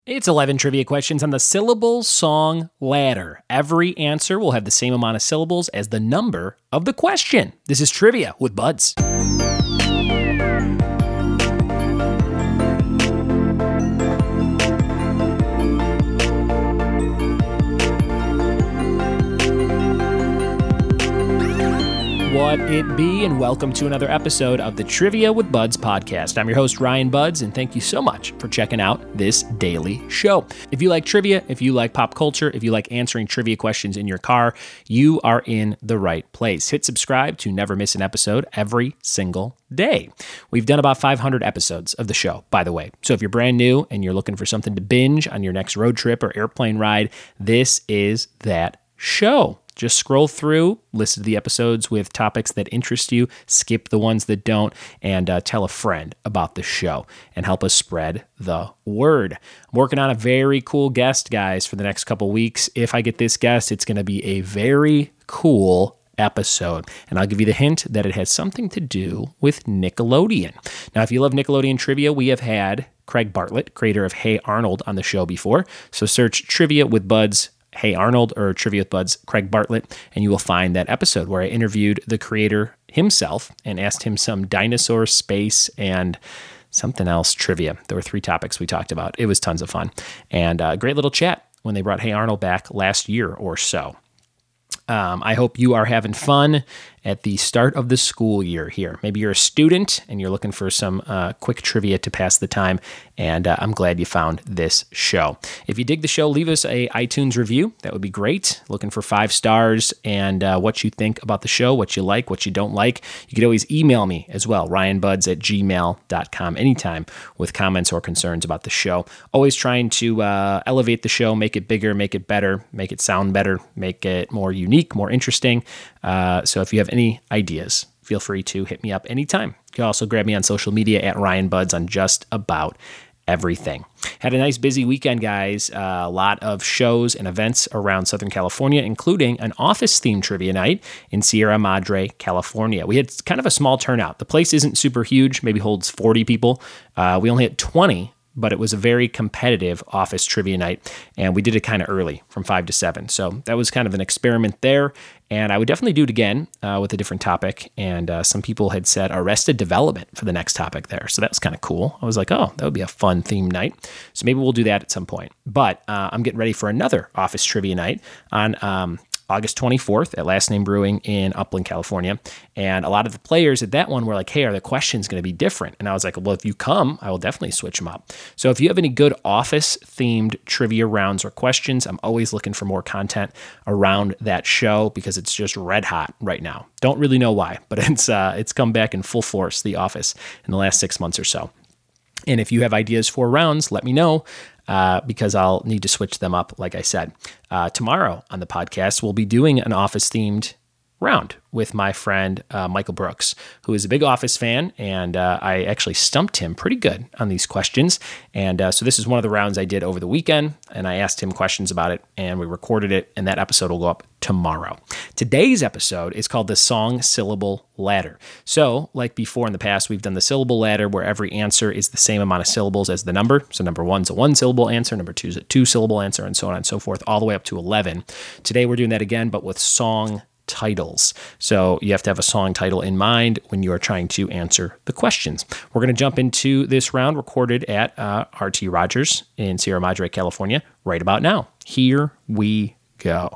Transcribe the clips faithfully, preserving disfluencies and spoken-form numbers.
It's eleven trivia questions on the syllable song ladder. Every answer will have the same amount of syllables as the number of the question. This is Trivia with Buds. What it be, and welcome to another episode of the Trivia with Buds podcast. I'm your host, Ryan Buds, and thank you so much for checking out this daily show. If you like trivia, if you like pop culture, if you like answering trivia questions in your car, you are in the right place. Hit subscribe to never miss an episode every single day. We've done about five hundred episodes of the show, by the way. So if you're brand new and you're looking for something to binge on your next road trip or airplane ride, this is that show. Just scroll through, listen to the episodes with topics that interest you, skip the ones that don't, and uh, tell a friend about the show and help us spread the word. I'm working on a very cool guest, guys, for the next couple weeks. If I get this guest, it's going to be a very cool episode, and I'll give you the hint that it has something to do with Nickelodeon. Now, if you love Nickelodeon trivia, we have had Craig Bartlett, creator of Hey Arnold, on the show before, so search Trivia with Buds Hey Arnold or Trivia with Buds Craig Bartlett, and you will find that episode where I interviewed the creator himself and asked him some dinosaur, space, and something else trivia. There were three topics we talked about. It was tons of fun, and a great little chat when they brought Hey Arnold back last year or so. Um, I hope you are having fun at the start of the school year here. Maybe you're a student and you're looking for some uh, quick trivia to pass the time, and uh, I'm glad you found this show. If you dig the show, leave us a iTunes review. That would be great. Looking for five stars and uh, what you think about the show, what you like, what you don't like. You could always email me as well, ryan buds at gmail dot com, anytime with comments or concerns about the show. Always trying to uh, elevate the show, make it bigger, make it better, make it sound better, make it more unique, more interesting. Uh, so if you have any ideas, feel free to hit me up anytime. You can also grab me on social media at Ryan Buds on just about everything. Had a nice busy weekend, guys. Uh, a lot of shows and events around Southern California, including an office-themed trivia night in Sierra Madre, California. We had kind of a small turnout. The place isn't super huge, maybe holds forty people. Uh, we only had twenty, but it was a very competitive office trivia night, and we did it kind of early, from five to seven. So that was kind of an experiment there, and I would definitely do it again uh, with a different topic, and uh, some people had said Arrested Development for the next topic there, so that was kind of cool. I was like, oh, that would be a fun theme night, so maybe we'll do that at some point. But uh, I'm getting ready for another office trivia night on um, August twenty-fourth at Last Name Brewing in Upland, California. And a lot of the players at that one were like, hey, are the questions going to be different? And I was like, well, if you come, I will definitely switch them up. So if you have any good office-themed trivia rounds or questions, I'm always looking for more content around that show because it's just red hot right now. Don't really know why, but it's uh, it's come back in full force, The Office, in the last six months or so. And if you have ideas for rounds, let me know. Uh, because I'll need to switch them up, like I said. Uh, tomorrow on the podcast, we'll be doing an Office-themed round with my friend uh, Michael Brooks, who is a big Office fan, and uh, I actually stumped him pretty good on these questions. And uh, so this is one of the rounds I did over the weekend, and I asked him questions about it, and we recorded it, and that episode will go up tomorrow. Today's episode is called the Song Syllable Ladder. So, like before in the past, we've done the syllable ladder where every answer is the same amount of syllables as the number. So number one's a one-syllable answer, number two is a two-syllable answer, and so on and so forth, all the way up to eleven. Today we're doing that again, but with song titles. So you have to have a song title in mind when you are trying to answer the questions. We're going to jump into this round recorded at uh, R T Rogers in Sierra Madre, California, right about now. Here we go.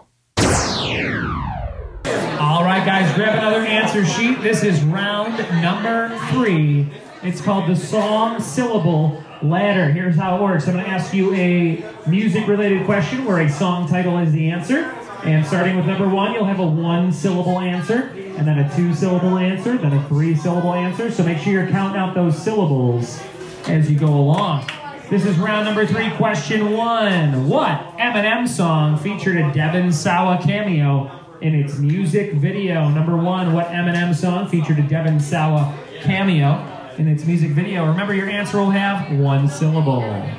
All right, guys, grab another answer sheet. This is round number three. It's called the Song Syllable Ladder. Here's how it works. I'm going to ask you a music-related question where a song title is the answer. And starting with number one, you'll have a one-syllable answer, and then a two-syllable answer, then a three-syllable answer. So make sure you're counting out those syllables as you go along. This is round number three, question one. What Eminem song featured a Devon Sawa cameo in its music video? Number one, what Eminem song featured a Devon Sawa cameo in its music video? Remember, your answer will have one syllable.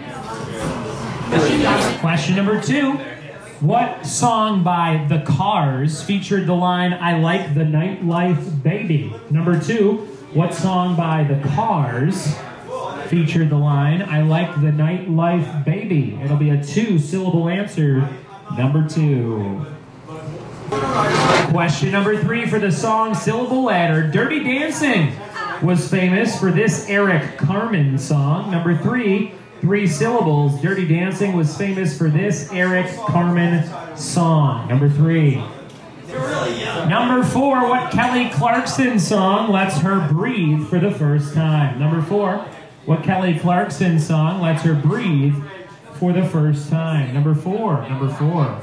Question number two. What song by The Cars featured the line, I like the nightlife baby? Number two, what song by The Cars featured the line, I like the nightlife baby. It'll be a two-syllable answer, number two. Question number three for the song Syllable Ladder. Dirty Dancing was famous for this Eric Carmen song. Number three, three syllables. Dirty Dancing was famous for this Eric Carmen song. Number three. Number four, what Kelly Clarkson song lets her breathe for the first time? Number four, what Kelly Clarkson song lets her breathe for the first time? Number four, number four.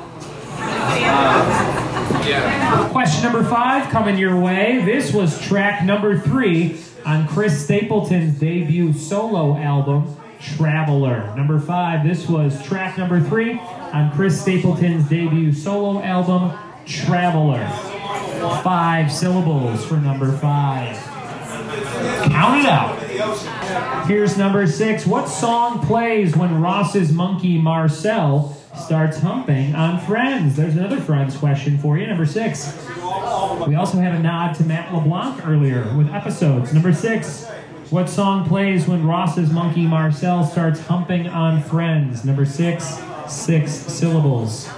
Question number five coming your way. This was track number three on Chris Stapleton's debut solo album, Traveler. Number five, this was track number three on Chris Stapleton's debut solo album, Traveler. Five syllables for number five. Count it out. Here's number six. What song plays when Ross's monkey Marcel starts humping on Friends? There's another Friends question for you. Number six. We also had a nod to Matt LeBlanc earlier with episodes. Number six. What song plays when Ross's monkey Marcel starts humping on Friends? Number six. Six syllables.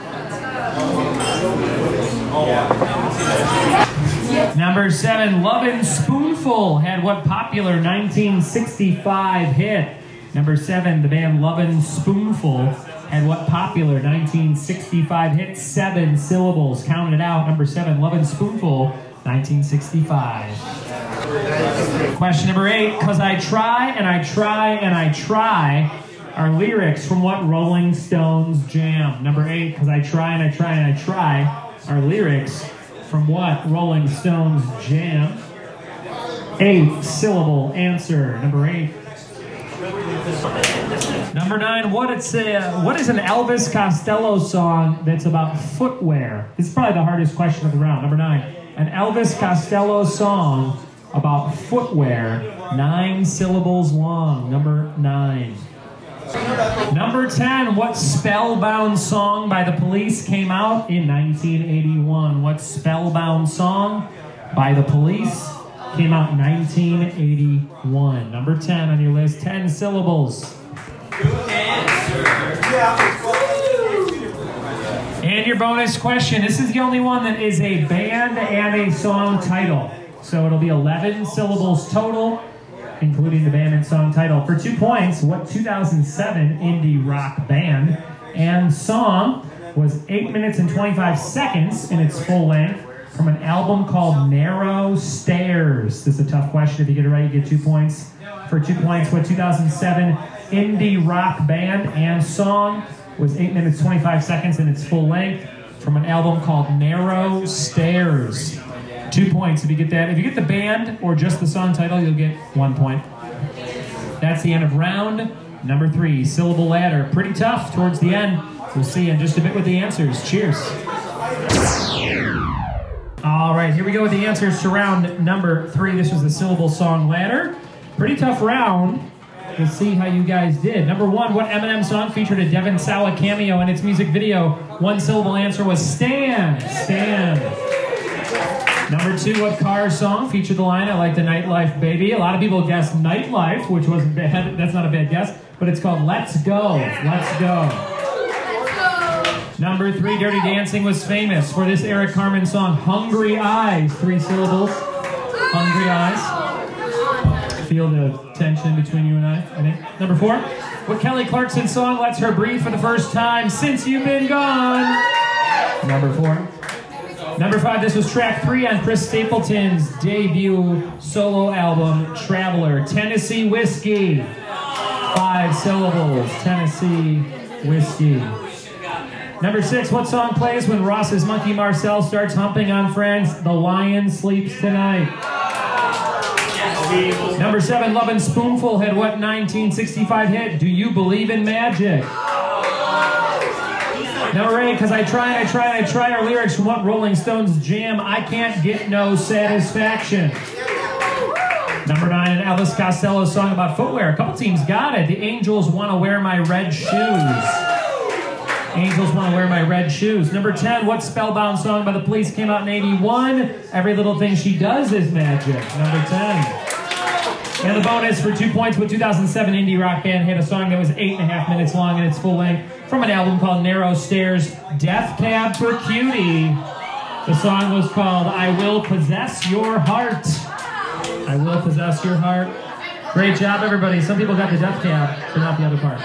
Number seven, Lovin' Spoonful had what popular nineteen sixty-five hit? Number seven, the band Lovin' Spoonful had what popular nineteen sixty-five hit? Seven syllables. Count it out. Number seven, Lovin' Spoonful, nineteen sixty-five. Question number eight, 'Cause I Try and I Try and I Try are lyrics from what Rolling Stones jam? Number eight, 'Cause I Try and I Try and I Try are lyrics from what Rolling Stones jam? Eight syllable answer. Number eight. Number nine, what it's a, what is an Elvis Costello song that's about footwear? This is probably the hardest question of the round. Number nine, an Elvis Costello song about footwear, nine syllables long. Number nine. Number ten, what Spellbound song by the Police came out in nineteen eighty-one? What Spellbound song by the Police came out in nineteen eighty-one? Number ten on your list, ten syllables. Good answer. And your bonus question. This is the only one that is a band and a song title. So it'll be eleven syllables total, including the band and song title. For two points, what two thousand seven indie rock band and song was eight minutes and twenty-five seconds in its full length from an album called Narrow Stairs? This is a tough question. If you get it right, you get two points. For two points, what two thousand seven indie rock band and song was eight minutes, twenty-five seconds in its full length from an album called Narrow Stairs? Two points if you get that. If you get the band or just the song title, you'll get one point. That's the end of round number three. Syllable ladder. Pretty tough towards the end. We'll see you in just a bit with the answers. Cheers. All right, here we go with the answers to round number three. This was the syllable song ladder. Pretty tough round. We'll see how you guys did. Number one, what Eminem song featured a Devin Sawa cameo in its music video? One syllable answer was Stan. Stan. Number two, what Cars song featured the line, I like the nightlife baby? A lot of people guessed Nightlife, which wasn't bad. That's not a bad guess. But it's called Let's Go. Let's Go. Number three, Dirty Dancing was famous for this Eric Carmen song, Hungry Eyes. Three syllables. Hungry Eyes. Feel the tension between you and I, I think. Number four, what Kelly Clarkson song lets her breathe for the first time since you've been gone? Number four. Number five, this was track three on Chris Stapleton's debut solo album, Traveler. Tennessee Whiskey. Five syllables. Tennessee Whiskey. Number six, what song plays when Ross's monkey Marcel starts humping on Friends? The Lion Sleeps Tonight. Number seven, Lovin' Spoonful had what nineteen sixty-five hit? Do You Believe in Magic? Number eight, 'Cause I Try and I Try and I Try are lyrics from what Rolling Stones jam? I Can't Get No Satisfaction. Number nine, an Elvis Costello song about footwear. A couple teams got it. The Angels Wanna Wear My Red Shoes. Angels Wanna Wear My Red Shoes. Number ten, what Spellbound song by the Police came out in eighty-one? Every Little Thing She Does Is Magic. Number ten. And the bonus for two points, what two thousand seven indie rock band had a song that was eight and a half minutes long in its full length from an album called Narrow Stairs, Death Cab for Cutie. The song was called I Will Possess Your Heart. I Will Possess Your Heart. Great job, everybody. Some people got the Death Cab, but not the other part.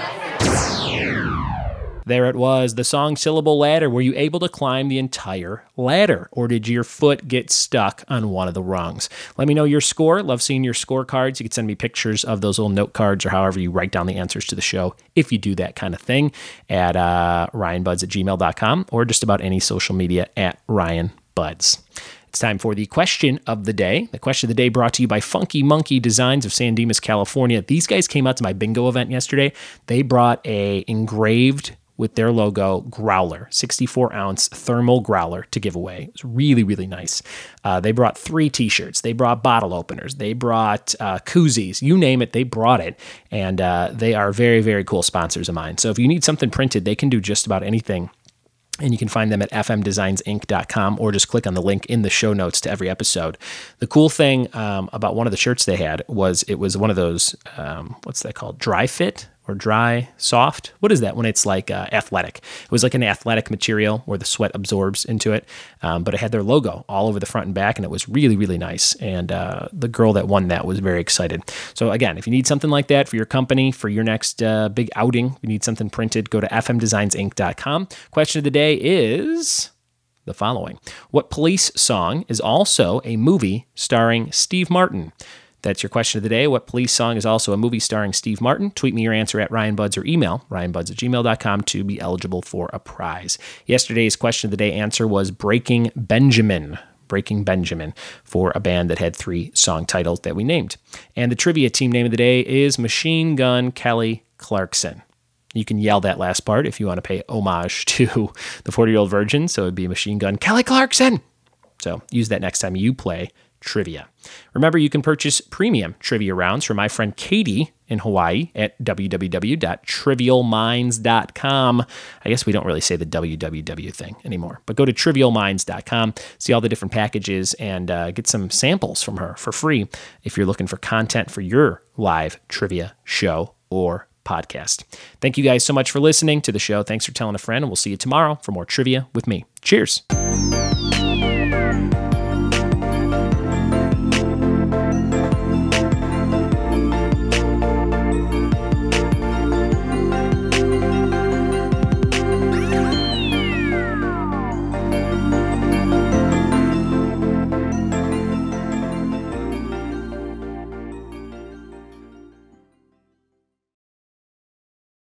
There it was, the song Syllable Ladder. Were you able to climb the entire ladder, or did your foot get stuck on one of the rungs? Let me know your score. Love seeing your scorecards. You can send me pictures of those little note cards or however you write down the answers to the show, if you do that kind of thing, at uh, ryanbuds at gmail dot com or just about any social media at ryanbuds. It's time for the question of the day. The question of the day brought to you by Funky Monkey Designs of San Dimas, California. These guys came out to my bingo event yesterday. They brought a engraved with their logo growler, sixty-four ounce thermal growler to give away. It was really, really nice. Uh, they brought three t-shirts. They brought bottle openers. They brought uh, koozies. You name it, they brought it. And uh, they are very, very cool sponsors of mine. So if you need something printed, they can do just about anything. And you can find them at f m designs inc dot com or just click on the link in the show notes to every episode. The cool thing um, about one of the shirts they had was it was one of those, um, what's that called? Dry fit or dry soft? What is that when it's like uh, athletic? It was like an athletic material where the sweat absorbs into it. Um, but it had their logo all over the front and back, and it was really, really nice. And uh, the girl that won that was very excited. So again, if you need something like that for your company, for your next uh, big outing, you need something printed, go to f m designs inc dot com. Question of the day is the following. What police song is also a movie starring Steve Martin? That's your question of the day. What police song is also a movie starring Steve Martin? Tweet me your answer at ryanbuds or email ryanbuds at gmail dot com to be eligible for a prize. Yesterday's question of the day answer was Breaking Benjamin. Breaking Benjamin for a band that had three song titles that we named. And the trivia team name of the day is Machine Gun Kelly Clarkson. You can yell that last part if you want to pay homage to the forty-year-old virgin. So it'd be Machine Gun Kelly Clarkson. So use that next time you play trivia. Remember, you can purchase premium trivia rounds from my friend Katie in Hawaii at w w w dot trivial minds dot com. I guess we don't really say the W W W thing anymore, but go to trivial minds dot com, see all the different packages, and uh, get some samples from her for free if you're looking for content for your live trivia show or podcast. Thank you guys so much for listening to the show. Thanks for telling a friend, and we'll see you tomorrow for more trivia with me. Cheers.